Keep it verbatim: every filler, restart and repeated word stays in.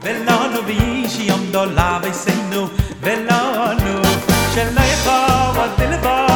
velano vishi am do lave sei nu velano shel lecha va del